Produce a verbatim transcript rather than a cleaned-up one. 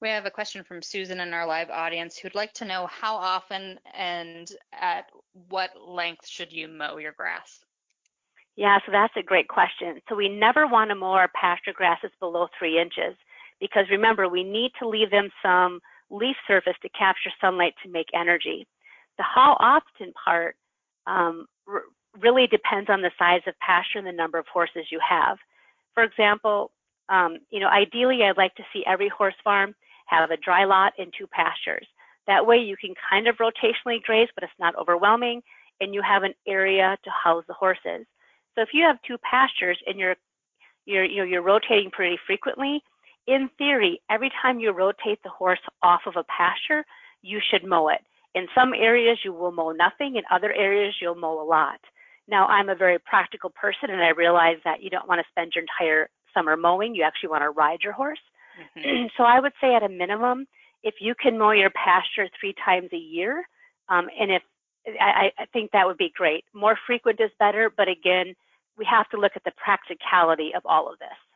We have a question from Susan in our live audience who'd like to know how often and at what length should you mow your grass? Yeah, so that's a great question. So we never want to mow our pasture grasses below three inches because remember, we need to leave them some leaf surface to capture sunlight to make energy. The how often part um, really depends on the size of pasture and the number of horses you have. For example, um, you know, ideally I'd like to see every horse farm have a dry lot and two pastures. That way you can kind of rotationally graze, but it's not overwhelming, and you have an area to house the horses. So if you have two pastures and you're, you're, you know, you're rotating pretty frequently, in theory, every time you rotate the horse off of a pasture, you should mow it. In some areas, you will mow nothing. In other areas, you'll mow a lot. Now, I'm a very practical person, and I realize that you don't want to spend your entire summer mowing. You actually want to ride your horse. Mm-hmm. So I would say at a minimum, if you can mow your pasture three times a year, um, and if I, I think that would be great. More frequent is better, but again, we have to look at the practicality of all of this.